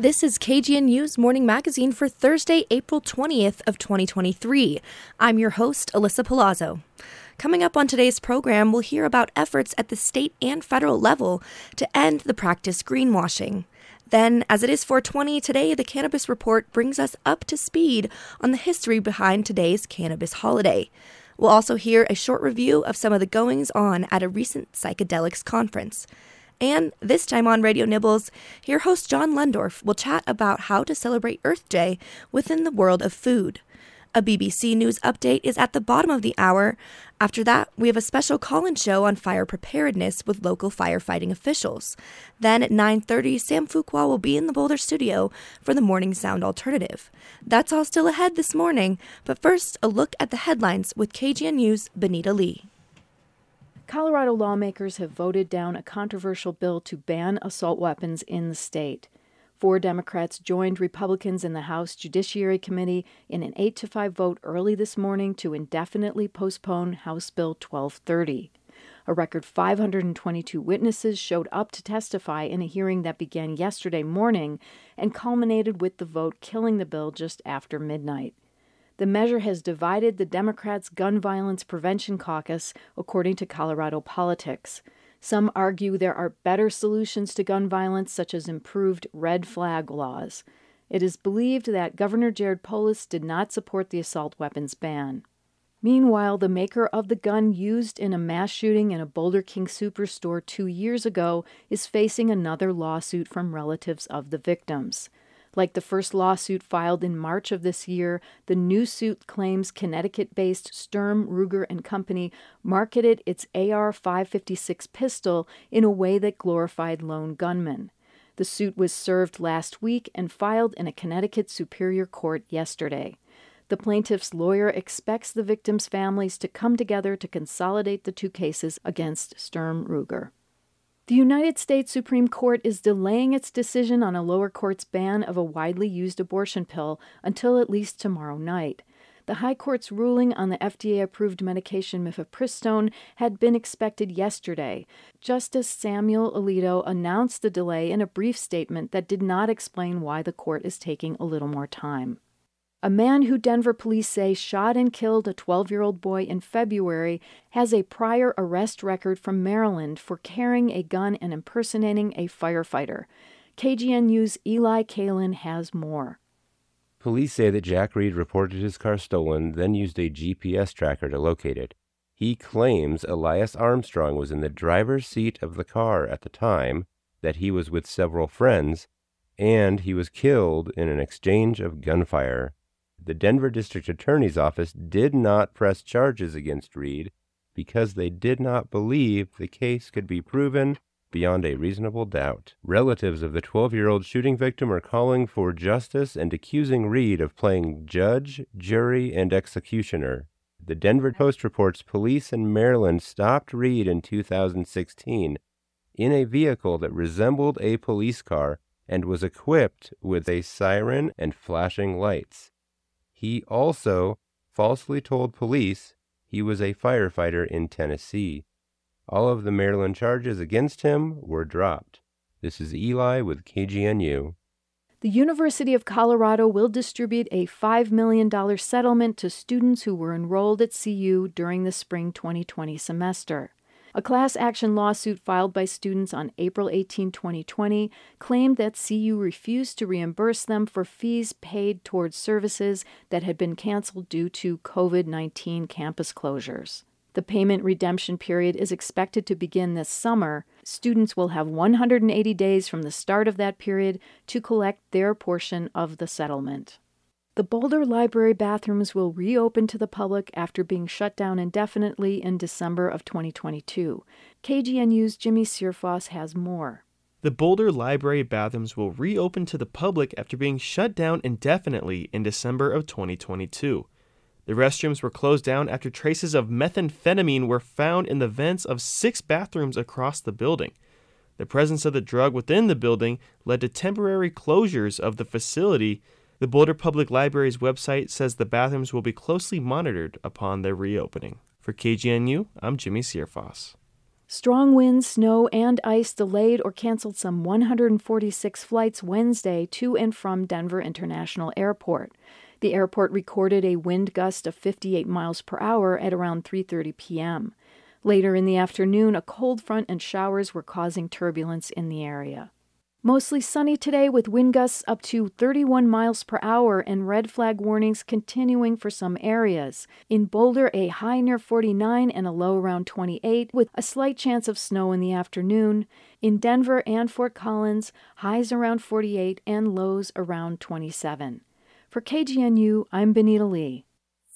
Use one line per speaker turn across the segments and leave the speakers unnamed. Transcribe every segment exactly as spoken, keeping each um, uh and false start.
This is K G N U's Morning Magazine for Thursday, April twentieth of twenty twenty-three. I'm your host, Alyssa Palazzo. Coming up on today's program, we'll hear about efforts at the state and federal level to end the practice greenwashing. Then, as it is four twenty today, the Cannabis Report brings us up to speed on the history behind today's cannabis holiday. We'll also hear a short review of some of the goings-on at a recent psychedelics conference. And this time on Radio Nibbles, here host John Lundorf will chat about how to celebrate Earth Day within the world of food. A B B C News update is at the bottom of the hour. After that, we have a special call-in show on fire preparedness with local firefighting officials. Then at nine thirty, Sam Fuqua will be in the Boulder studio for the Morning Sound Alternative. That's all still ahead this morning, but first, a look at the headlines with K G N U's Benita Lee.
Colorado lawmakers have voted down a controversial bill to ban assault weapons in the state. Four Democrats joined Republicans in the House Judiciary Committee in an eight to five vote early this morning to indefinitely postpone House Bill twelve thirty. A record five hundred twenty-two witnesses showed up to testify in a hearing that began yesterday morning and culminated with the vote killing the bill just after midnight. The measure has divided the Democrats' Gun Violence Prevention Caucus, according to Colorado Politics. Some argue there are better solutions to gun violence, such as improved red flag laws. It is believed that Governor Jared Polis did not support the assault weapons ban. Meanwhile, the maker of the gun used in a mass shooting in a Boulder King superstore two years ago is facing another lawsuit from relatives of the victims. Like the first lawsuit filed in March of this year, the new suit claims Connecticut-based Sturm, Ruger and Company marketed its A R five fifty-six pistol in a way that glorified lone gunmen. The suit was served last week and filed in a Connecticut Superior Court yesterday. The plaintiff's lawyer expects the victims' families to come together to consolidate the two cases against Sturm, Ruger. The United States Supreme Court is delaying its decision on a lower court's ban of a widely used abortion pill until at least tomorrow night. The High Court's ruling on the F D A-approved medication mifepristone had been expected yesterday. Justice Samuel Alito announced the delay in a brief statement that did not explain why the court is taking a little more time. A man who Denver police say shot and killed a twelve-year-old boy in February has a prior arrest record from Maryland for carrying a gun and impersonating a firefighter. K G N U's Eli Kalin has more.
Police say that Jack Reed reported his car stolen, then used a G P S tracker to locate it. He claims Elias Armstrong was in the driver's seat of the car at the time, that he was with several friends, and he was killed in an exchange of gunfire. The Denver District Attorney's Office did not press charges against Reed because they did not believe the case could be proven beyond a reasonable doubt. Relatives of the twelve-year-old shooting victim are calling for justice and accusing Reed of playing judge, jury, and executioner. The Denver Post reports police in Maryland stopped Reed in two thousand sixteen in a vehicle that resembled a police car and was equipped with a siren and flashing lights. He also falsely told police he was a firefighter in Tennessee. All of the Maryland charges against him were dropped. This is Eli with K G N U.
The University of Colorado will distribute a five million dollars settlement to students who were enrolled at C U during the spring twenty twenty semester. A class action lawsuit filed by students on April eighteenth, twenty twenty, claimed that C U refused to reimburse them for fees paid towards services that had been canceled due to covid nineteen campus closures. The payment redemption period is expected to begin this summer. Students will have one hundred eighty days from the start of that period to collect their portion of the settlement. The Boulder Library bathrooms will reopen to the public after being shut down indefinitely in December of twenty twenty-two. K G N U's Jimmy Searfoss has more.
The Boulder Library bathrooms will reopen to the public after being shut down indefinitely in December of twenty twenty-two. The restrooms were closed down after traces of methamphetamine were found in the vents of six bathrooms across the building. The presence of the drug within the building led to temporary closures of the facility. The Boulder Public Library's website says the bathrooms will be closely monitored upon their reopening. For K G N U, I'm Jimmy Searfoss.
Strong winds, snow, and ice delayed or canceled some one hundred forty-six flights Wednesday to and from Denver International Airport. The airport recorded a wind gust of fifty-eight miles per hour at around three thirty p.m. Later in the afternoon, a cold front and showers were causing turbulence in the area. Mostly sunny today with wind gusts up to thirty-one miles per hour and red flag warnings continuing for some areas. In Boulder, a high near forty-nine and a low around twenty-eight with a slight chance of snow in the afternoon. In Denver and Fort Collins, highs around forty-eight and lows around twenty-seven. For K G N U, I'm Benita Lee.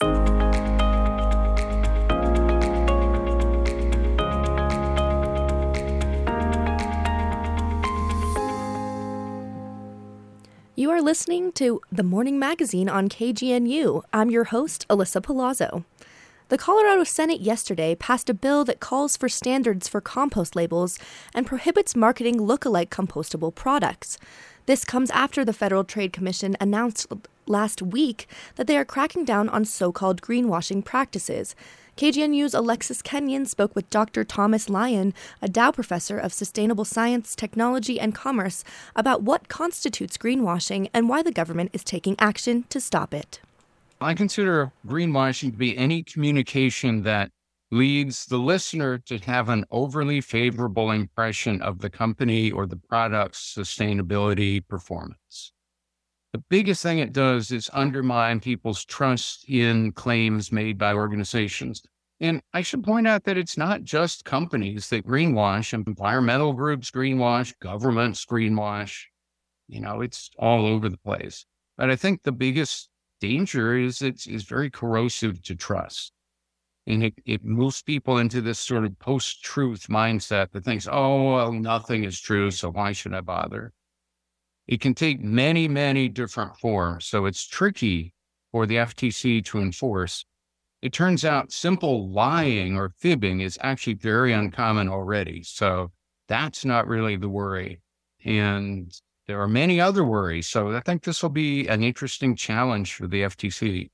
You are listening to The Morning Magazine on K G N U. I'm your host, Alyssa Palazzo. The Colorado Senate yesterday passed a bill that calls for standards for compost labels and prohibits marketing look-alike compostable products. This comes after the Federal Trade Commission announced last week that they are cracking down on so-called greenwashing practices. K G N U's Alexis Kenyon spoke with Doctor Thomas Lyon, a Dow professor of sustainable science, technology, and commerce, about what constitutes greenwashing and why the government is taking action to stop it.
I consider greenwashing to be any communication that leads the listener to have an overly favorable impression of the company or the product's sustainability performance. The biggest thing it does is undermine people's trust in claims made by organizations. And I should point out that it's not just companies that greenwash. Environmental groups greenwash, governments greenwash. You know, it's all over the place. But I think the biggest danger is it's, it's very corrosive to trust. And it, it moves people into this sort of post-truth mindset that thinks, oh, well, nothing is true, so why should I bother? It can take many, many different forms, so it's tricky for the F T C to enforce. It turns out simple lying or fibbing is actually very uncommon already, so that's not really the worry. And there are many other worries, so I think this will be an interesting challenge for the F T C.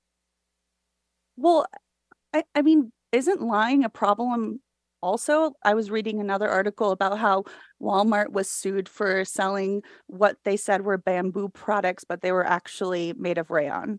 Well, I, I mean, isn't lying a problem? Also, I was reading another article about how Walmart was sued for selling what they said were bamboo products, but they were actually made of rayon.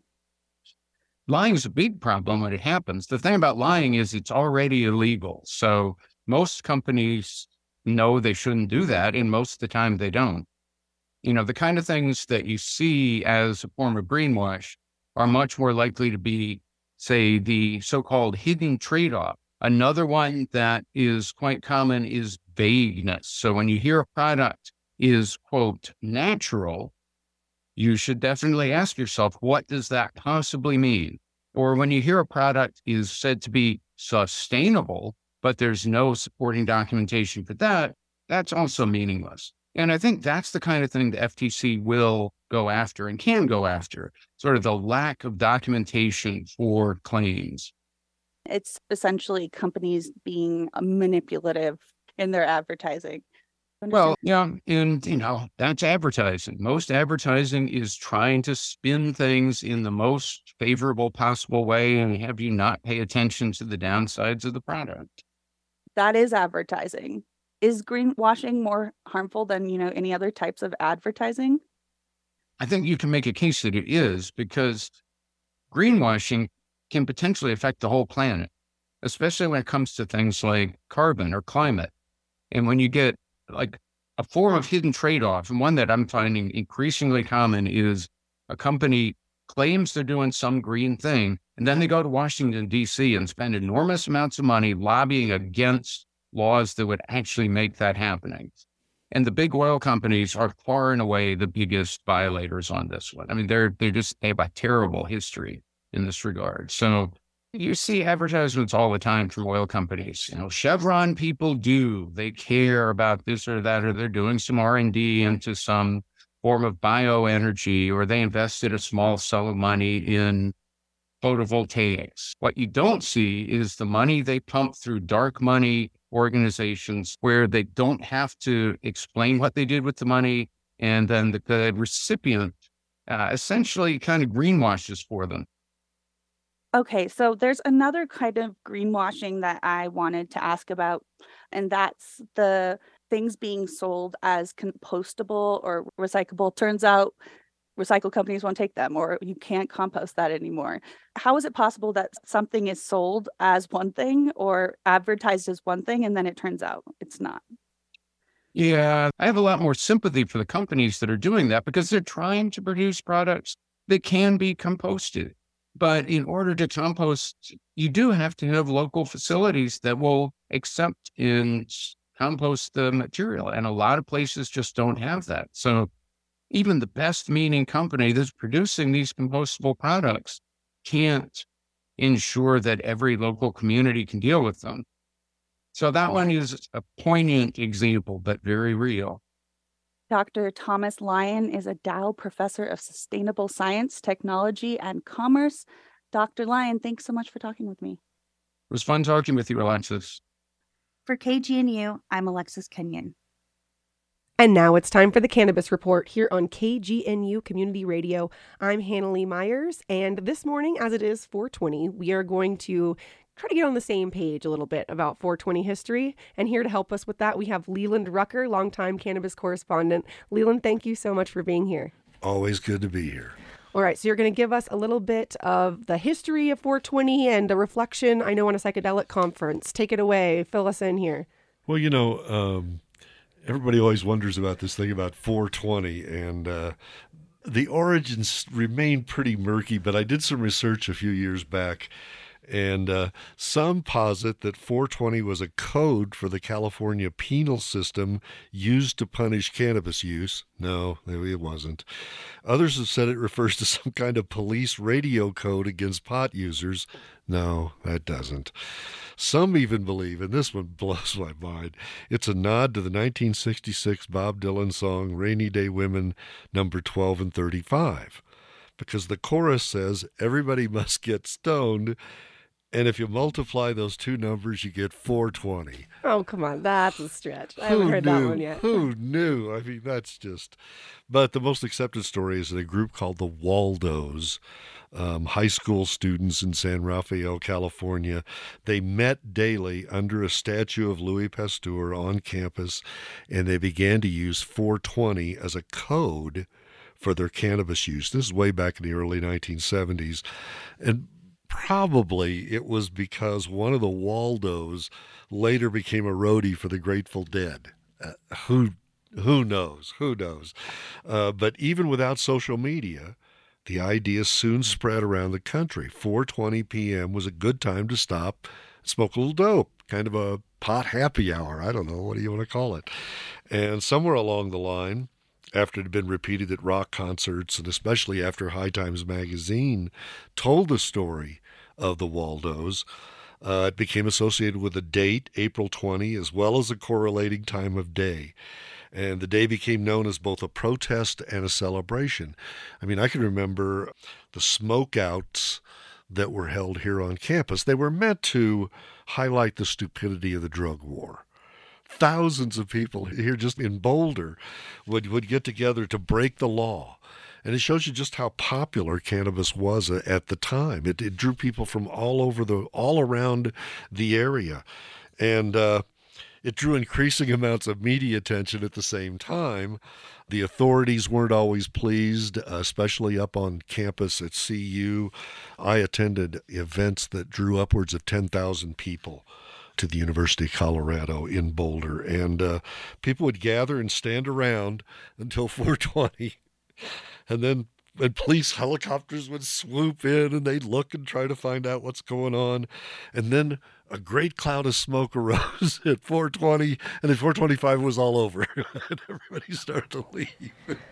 Lying is a big problem when it happens. The thing about lying is it's already illegal. So most companies know they shouldn't do that, and most of the time they don't. You know, the kind of things that you see as a form of greenwash are much more likely to be, say, the so-called hidden trade-off. Another one that is quite common is vagueness. So when you hear a product is, quote, natural, you should definitely ask yourself, what does that possibly mean? Or when you hear a product is said to be sustainable, but there's no supporting documentation for that, that's also meaningless. And I think that's the kind of thing the F T C will go after and can go after, sort of the lack of documentation for claims.
It's essentially companies being manipulative in their advertising.
Well, yeah, and, you know, that's advertising. Most advertising is trying to spin things in the most favorable possible way and have you not pay attention to the downsides of the product.
That is advertising. Is greenwashing more harmful than, you know, any other types of advertising?
I think you can make a case that it is, because greenwashing can potentially affect the whole planet, especially when it comes to things like carbon or climate. And when you get like a form of hidden trade-off, and one that I'm finding increasingly common is a company claims they're doing some green thing, and then they go to Washington, D C and spend enormous amounts of money lobbying against laws that would actually make that happening. And the big oil companies are far and away the biggest violators on this one. I mean, they're, they're just, they have a terrible history in this regard. So you see advertisements all the time from oil companies. You know, Chevron people do, they care about this or that, or they're doing some R and D into some form of bioenergy, or they invested a small sum of money in photovoltaics. What you don't see is the money they pump through dark money organizations where they don't have to explain what they did with the money, and then the, the recipient uh, essentially kind of greenwashes for them.
Okay, so there's another kind of greenwashing that I wanted to ask about. And that's the things being sold as compostable or recyclable. Turns out recycle companies won't take them, or you can't compost that anymore. How is it possible that something is sold as one thing or advertised as one thing, and then it turns out it's not?
Yeah, I have a lot more sympathy for the companies that are doing that because they're trying to produce products that can be composted. But in order to compost, you do have to have local facilities that will accept and compost the material. And a lot of places just don't have that. So even the best meaning company that's producing these compostable products can't ensure that every local community can deal with them. So that one is a poignant example, but very real.
Doctor Thomas Lyon is a Dow Professor of Sustainable Science, Technology, and Commerce. Doctor Lyon, thanks so much for talking with me.
It was fun talking with you, Alexis.
For K G N U, I'm Alexis Kenyon.
And now it's time for the Cannabis Report here on K G N U Community Radio. I'm Hannah Lee Myers, and this morning, as it is four twenty, we are going to try to get on the same page a little bit about four twenty history. And here to help us with that, we have Leland Rucker, longtime cannabis correspondent. Leland, thank you so much for being here.
Always good to be here.
All right, so you're going to give us a little bit of the history of four twenty and a reflection, I know, on a psychedelic conference. Take it away. Fill us in here.
Well, you know, um, everybody always wonders about this thing about four twenty, and uh, the origins remain pretty murky, but I did some research a few years back. And uh, some posit that four twenty was a code for the California penal system used to punish cannabis use. No, it wasn't. Others have said it refers to some kind of police radio code against pot users. No, that doesn't. Some even believe, and this one blows my mind, it's a nod to the nineteen sixty-six Bob Dylan song Rainy Day Women, number twelve and thirty-five. Because the chorus says, everybody must get stoned. And if you multiply those two numbers, you get four twenty.
Oh, come on. That's a stretch. I haven't
Who
heard
knew?
that one yet.
Who knew? I mean, that's just... But the most accepted story is that a group called the Waldos, um, high school students in San Rafael, California, they met daily under a statue of Louis Pasteur on campus, and they began to use four twenty as a code for their cannabis use. This is way back in the early nineteen seventies. And probably it was because one of the Waldos later became a roadie for the Grateful Dead. Uh, who who knows? Who knows? Uh, but even without social media, the idea soon spread around the country. four twenty p.m. was a good time to stop, smoke a little dope, kind of a pot happy hour. I don't know. What do you want to call it? And somewhere along the line, after it had been repeated at rock concerts, and especially after High Times magazine told the story of the Waldos, uh, it became associated with a date, April twentieth, as well as a correlating time of day. And the day became known as both a protest and a celebration. I mean, I can remember the smokeouts that were held here on campus. They were meant to highlight the stupidity of the drug war. Thousands of people here just in Boulder would, would get together to break the law. And it shows you just how popular cannabis was at the time. It, it drew people from all over the, all around the area. And uh, it drew increasing amounts of media attention at the same time. The authorities weren't always pleased, especially up on campus at C U. I attended events that drew upwards of ten thousand people to the University of Colorado in Boulder. And uh, people would gather and stand around until four twenty. And then and police helicopters would swoop in and they'd look and try to find out what's going on. And then a great cloud of smoke arose at four twenty, and at four twenty-five was all over. And everybody started to leave.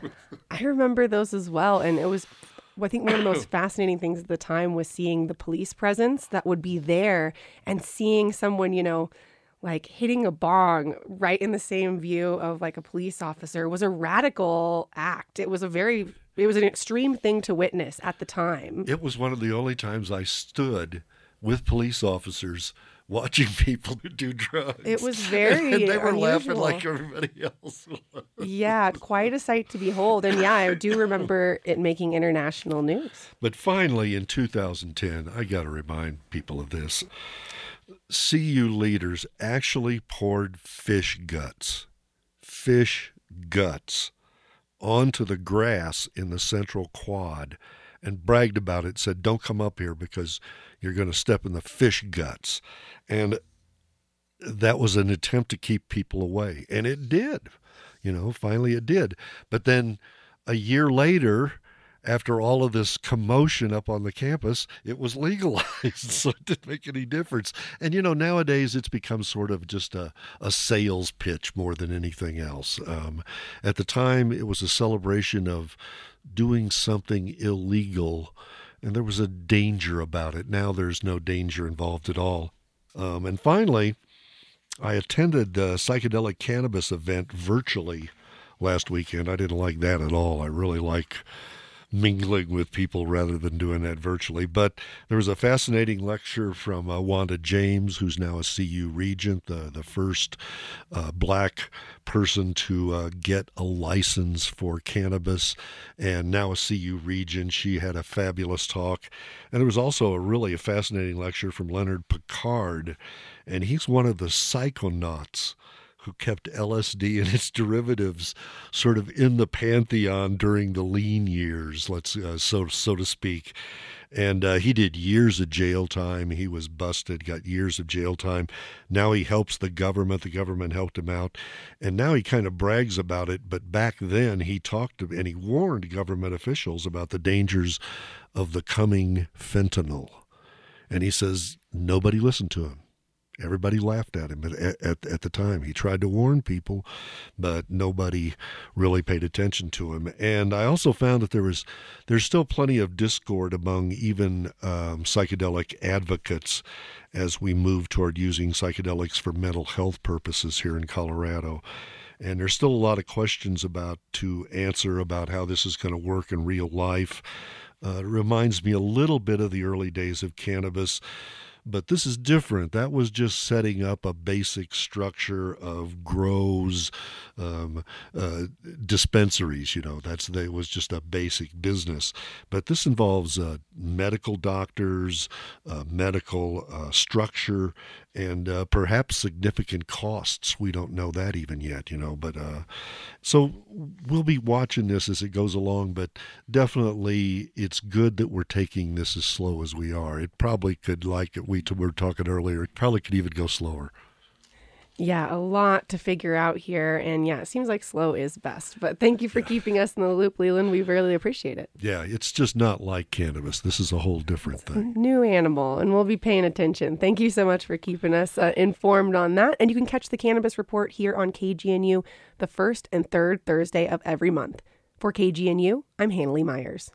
I remember those as well. And it was, I think one of the most fascinating things at the time was seeing the police presence that would be there and seeing someone, you know, like hitting a bong right in the same view of like a police officer was a radical act. It was a very, it was an extreme thing to witness at the time.
It was one of the only times I stood with police officers watching people do drugs.
It was very
and they were
unusual.
laughing like everybody else was.
Yeah, quite a sight to behold. And yeah, I do remember it making international news.
But finally, in two thousand ten, I got to remind people of this. C U leaders actually poured fish guts, fish guts, onto the grass in the central quad and bragged about it, said, don't come up here because you're going to step in the fish guts. And that was an attempt to keep people away. And it did. You know, finally it did. But then a year later, after all of this commotion up on the campus, it was legalized, so it didn't make any difference. And, you know, nowadays it's become sort of just a, a sales pitch more than anything else. Um, at the time, it was a celebration of doing something illegal, and there was a danger about it. Now there's no danger involved at all. Um, and finally, I attended a psychedelic cannabis event virtually last weekend. I didn't like that at all. I really like mingling with people rather than doing that virtually. But there was a fascinating lecture from uh, Wanda James, who's now a C U regent, the, the first uh, black person to uh, get a license for cannabis, and now a C U regent. She had a fabulous talk. And there was also a really a fascinating lecture from Leonard Picard, and he's one of the psychonauts who kept L S D and its derivatives sort of in the pantheon during the lean years, let's uh, so so to speak. And uh, he did years of jail time. He was busted, got years of jail time. Now he helps the government. The government helped him out. And now he kind of brags about it. But back then he talked to, and he warned government officials about the dangers of the coming fentanyl. And he says nobody listened to him. Everybody laughed at him at, at, at the time. He tried to warn people, but nobody really paid attention to him. And I also found that there was there's still plenty of discord among even um, psychedelic advocates as we move toward using psychedelics for mental health purposes here in Colorado. And there's still a lot of questions about to answer about how this is going to work in real life. Uh, it reminds me a little bit of the early days of cannabis. But this is different. That was just setting up a basic structure of grows, um, uh, dispensaries. You know, that's that was just a basic business. But this involves uh, medical doctors, uh, medical uh, structure, and uh, perhaps significant costs. We don't know that even yet. You know, but uh, so we'll be watching this as it goes along. But definitely, it's good that we're taking this as slow as we are. It probably could, like it. We were talking earlier, it probably could even go slower.
Yeah, a lot to figure out here. And yeah, it seems like slow is best. But thank you for yeah. keeping us in the loop, Leland. We really appreciate it.
Yeah, it's just not like cannabis. This is a whole different
it's
thing.
A new animal, and we'll be paying attention. Thank you so much for keeping us uh, informed on that. And you can catch the Cannabis Report here on K G N U the first and third Thursday of every month. For K G N U, I'm Hanley Myers.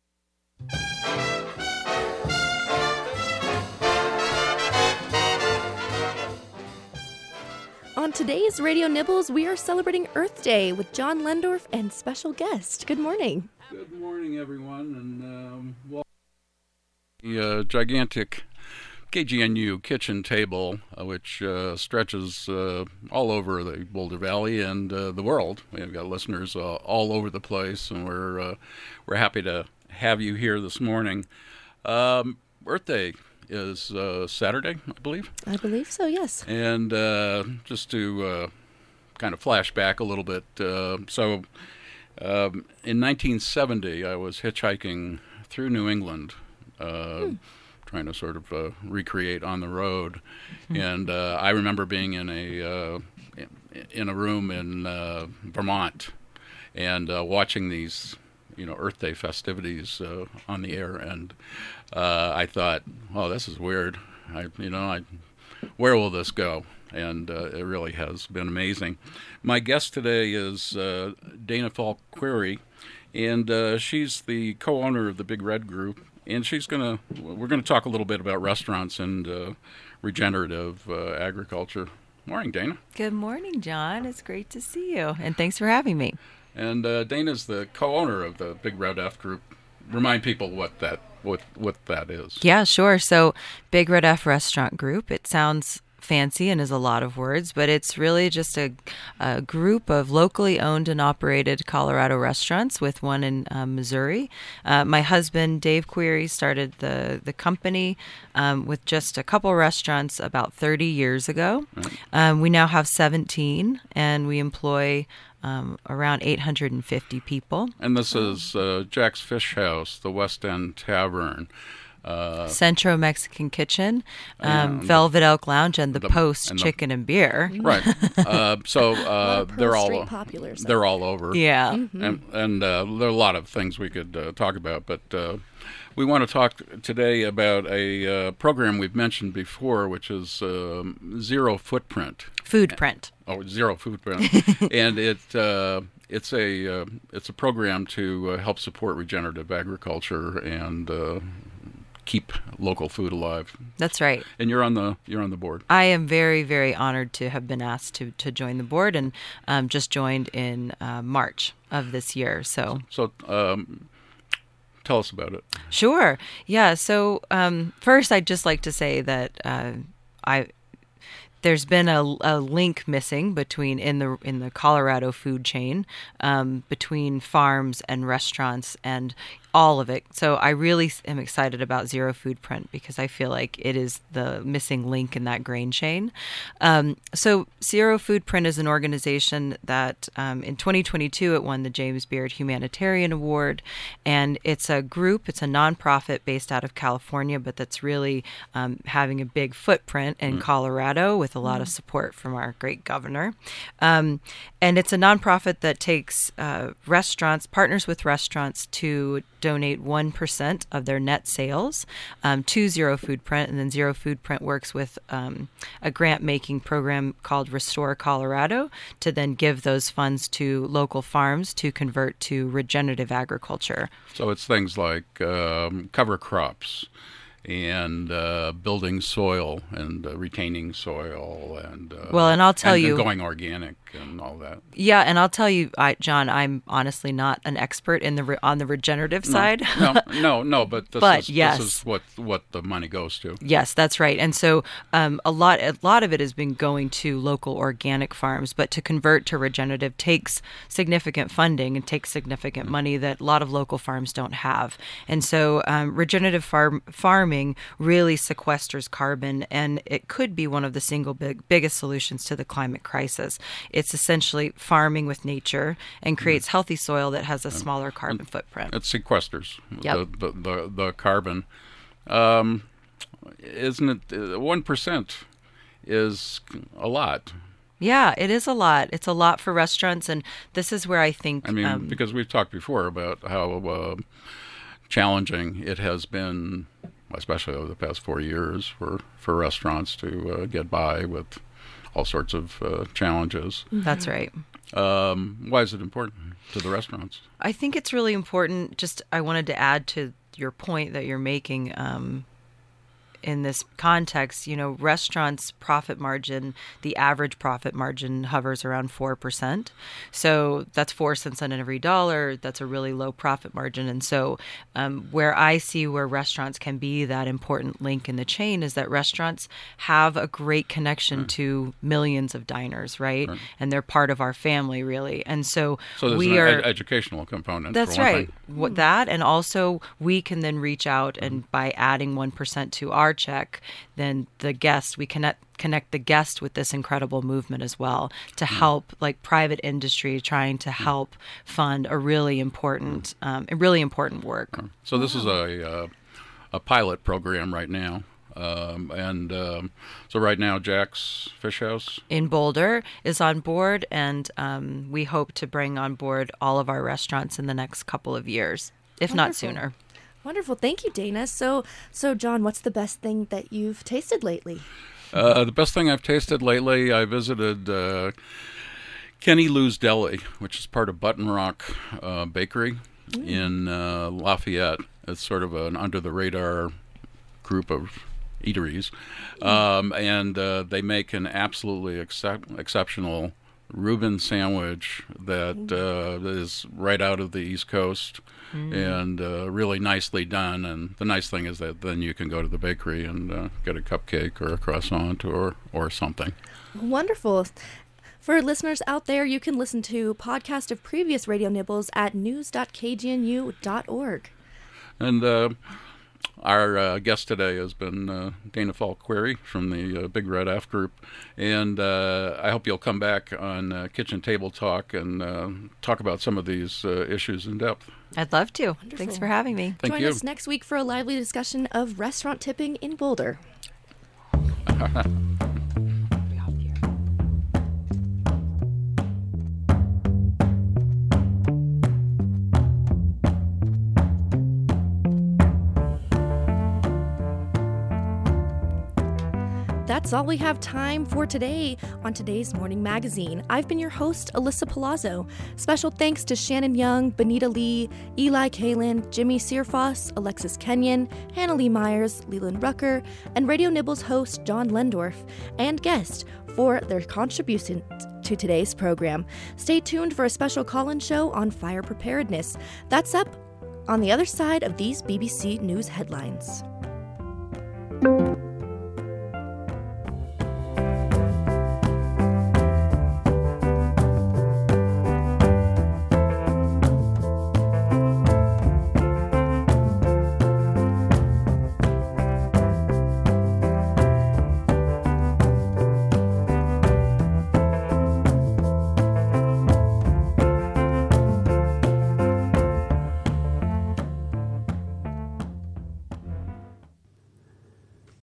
On today's Radio Nibbles, we are celebrating Earth Day with John Lendorf and special guest. Good morning.
Good morning, everyone, and um, well, the uh, gigantic K G N U kitchen table, uh, which uh, stretches uh, all over the Boulder Valley and uh, the world. We've got listeners uh, all over the place, and we're uh, we're happy to have you here this morning. Um, Earth Day is uh, Saturday, I believe.
I believe so, yes.
And uh, just to uh, kind of flash back a little bit, uh, so um, in nineteen seventy, I was hitchhiking through New England, uh, hmm. trying to sort of uh, recreate On the Road. Mm-hmm. And uh, I remember being in a uh, in a room in uh, Vermont and uh, watching these, you know, Earth Day festivities uh, on the air, and uh, I thought, oh, this is weird. I, you know, I, where will this go? And uh, it really has been amazing. My guest today is uh, Dana Falk Query, and uh, she's the co-owner of the Big Red Group, and she's gonna. We're gonna talk a little bit about restaurants and uh, regenerative uh, agriculture. Morning, Dana.
Good morning, John. It's great to see you, and thanks for having me.
And uh, Dana's the co-owner of the Big Red F Group. Remind people what that what what that is.
Yeah, sure. So Big Red F Restaurant Group. It sounds fancy and is a lot of words, but it's really just a, a group of locally owned and operated Colorado restaurants, with one in uh, Missouri. Uh, my husband, Dave Query, started the, the company um, with just a couple restaurants about thirty years ago. Right. Um, we now have seventeen, and we employ Um, around eight hundred fifty people.
And this is uh, Jack's Fish House, the West End Tavern, uh,
Centro Mexican Kitchen, um,
and
Velvet the, Elk Lounge, and the, the Post and Chicken the, and Beer.
Right. Uh, so uh, they're all
popular, so.
they're all over.
Yeah.
Mm-hmm.
And, and uh, there are a lot of things we could uh, talk about, but uh, we want to talk today about a uh, program we've mentioned before, which is uh, Zero Footprint.
Food print.
Oh, Zero Footprint, and it uh, it's a uh, it's a program to uh, help support regenerative agriculture and uh, keep local food alive.
That's right.
And you're on the you're on the board.
I am very very honored to have been asked to to join the board, and um, just joined in uh, March of this year. So
so. Um, Tell us about it.
Sure. Yeah. So um, first, I'd just like to say that uh, I there's been a, a link missing between in the in the Colorado food chain um, between farms and restaurants and all of it. So I really am excited about Zero Footprint because I feel like it is the missing link in that grain chain. Um, so Zero Footprint is an organization that um, in twenty twenty-two it won the James Beard Humanitarian Award, and it's a group, it's a nonprofit based out of California, but that's really um, having a big footprint in mm. Colorado with a lot mm. of support from our great governor. Um, and it's a nonprofit that takes uh, restaurants, partners with restaurants to donate one percent of their net sales um, to Zero Footprint, and then Zero Footprint works with um, a grant-making program called Restore Colorado to then give those funds to local farms to convert to regenerative agriculture.
So it's things like um, cover crops and uh, building soil and uh, retaining soil and uh,
well, and I'll tell
and,
you,
and going organic and all that.
Yeah, and I'll tell you, I, John, I'm honestly not an expert in the re- on the regenerative
no,
side.
no, no, no, but this
but
is
yes.
this is what what the money goes to.
Yes, that's right. And so um, a lot a lot of it has been going to local organic farms, but to convert to regenerative takes significant funding and takes significant mm-hmm. money that a lot of local farms don't have. And so um, regenerative farm farming really sequesters carbon, and it could be one of the single big, biggest solutions to the climate crisis. It's essentially farming with nature and creates mm. healthy soil that has a smaller carbon
and
footprint.
It sequesters
yep.
the, the, the, the carbon. Um, isn't it, one percent is a lot.
Yeah, it is a lot. It's a lot for restaurants, and this is where I think...
I mean,
um,
because we've talked before about how uh, challenging it has been, especially over the past four years, for, for restaurants to uh, get by with all sorts of uh, challenges.
That's right.
Um, why is it important to the restaurants?
I think it's really important. Just I wanted to add to your point that you're making. Um, in this context, you know, restaurants' profit margin, the average profit margin hovers around four percent. So that's four cents on every dollar. That's a really low profit margin. And so um, where I see where restaurants can be that important link in the chain is that restaurants have a great connection right. to millions of diners, right? right? And they're part of our family, really. And so,
so there's
we
an
are
ed- educational component.
That's
for one
right.
thing.
What, that, and also we can then reach out and by adding one percent to our check, then the guest, we connect connect the guest with this incredible movement as well to help, like private industry trying to help fund a really important, um, a really important work.
So this is a uh, a pilot program right now. Um, and um, so right now, Jack's Fish House
in Boulder is on board, and um, we hope to bring on board all of our restaurants in the next couple of years, if
Wonderful.
not sooner.
Wonderful. Thank you, Dana. So, so John, what's the best thing that you've tasted lately?
Uh, the best thing I've tasted lately, I visited uh, Kenny Lou's Deli, which is part of Button Rock uh, Bakery mm. in uh, Lafayette. It's sort of an under-the-radar group of eateries, um, and uh, they make an absolutely excep- exceptional Reuben sandwich that uh, is right out of the East Coast, mm. and uh, really nicely done. And the nice thing is that then you can go to the bakery and uh, get a cupcake or a croissant or, or something.
Wonderful. For listeners out there, you can listen to podcast of previous Radio Nibbles at news dot k g n u dot org.
And uh, our uh, guest today has been uh, Dana Falk-Query from the uh, Big Red F Group. And uh, I hope you'll come back on uh, Kitchen Table Talk and uh, talk about some of these uh, issues in depth.
I'd love to.
Wonderful.
Thanks for having me.
Thank
Join
you.
us next week for a lively discussion of restaurant tipping in Boulder. That's all we have time for today on today's Morning Magazine. I've been your host, Alyssa Palazzo. Special thanks to Shannon Young, Benita Lee, Eli Kalin, Jimmy Searfoss, Alexis Kenyon, Hannah Lee Myers, Leland Rucker, and Radio Nibbles host John Lendorf, and guest for their contribution to today's program. Stay tuned for a special call-in show on fire preparedness. That's up on the other side of these B B C News headlines.